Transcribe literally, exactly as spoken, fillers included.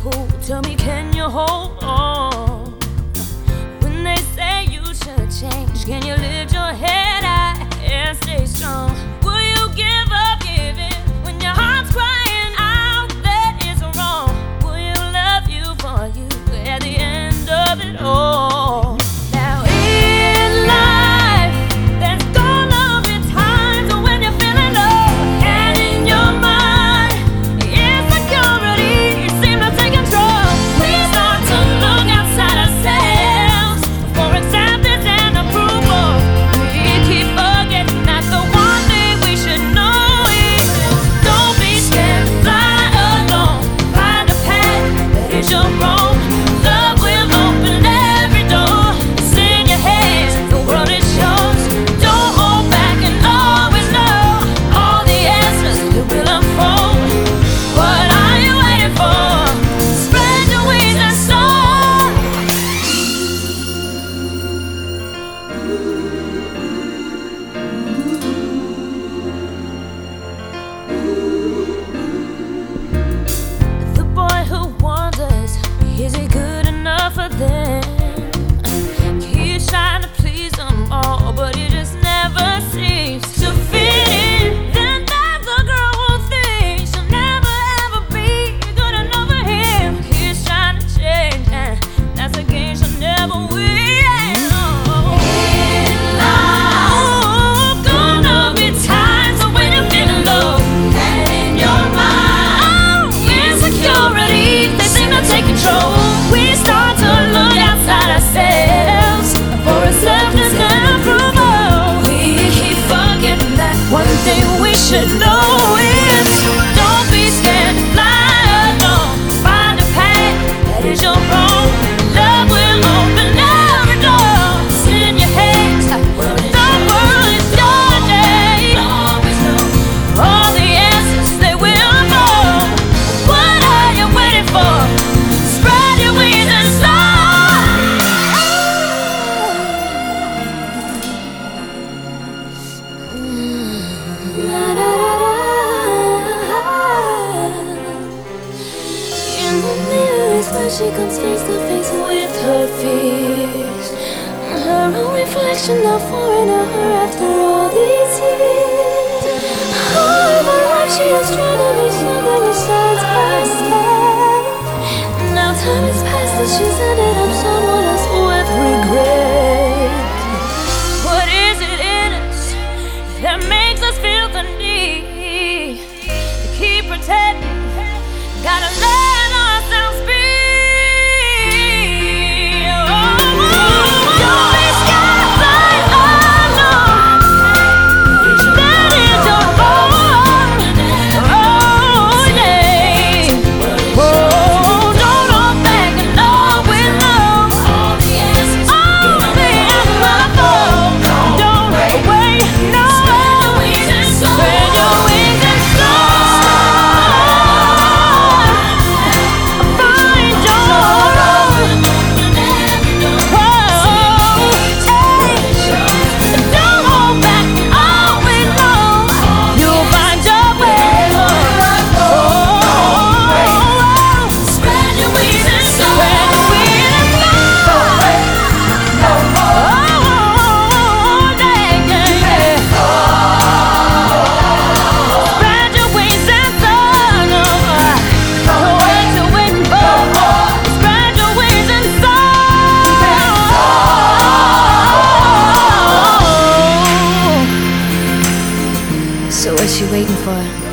pull. Tell me, can you hold on? When they say you should change, can you lift your head high and stay strong? Will you give up giving when your heart's crying out that it's wrong? Will you love you for you at the end of it all? Now in life, there's gonna be times when you're feeling low, and in your mind, insecurity seems to take control. We start to look outside ourselves for acceptance and approval. We keep forgetting that the one thing we should know is don't be scared to fly alone. Find a path that is your own. Love will open every door. It's in your hands, the world is yours. Don't hold back and always know all the answers that will unfold. What are you waiting for? Spread your wings and soar. The boy who wonders, is he good enough for them? He's trying to please them all, but he just never seems to fit in. Then there's the girl who thinks she'll never ever be good enough for him. He's trying to change, and that's a game she'll never win. In life, gonna be times when you're feeling low, and in your mind, insecurity, they seem to take control. We start to look outside ourselves for acceptance and approval. We keep forgetting that one thing we should know is don't be scared to fly alone. Find a path that is your own. Love will open every door. It's in your hands. The world is your day. All the answers, they will unfold. What are you waiting for? Spread your wings and soar. In the mirror is where she comes face to face with her fears. Her own reflection now foreign to her after all these years. All of her life she has tried to be something besides herself. Now time has passed and she's ended up someone else with regret. What is it in us that makes us feel the need to keep pretending? Gotta let ourselves be. Don't be scared to fly alone. That is your own. Oh yeah. Oh, don't hold back and always know all the answers will unfold. Don't wait, no. Spread your wings and soar. Find your own. Don't hold back, always know you'll find your way. Spread your wings and soar. Spread your wings and soar. Oh, yeah, yeah, yeah. Spread your wings and soar. What you waiting for? Spread your wings and soar. So what you waiting for?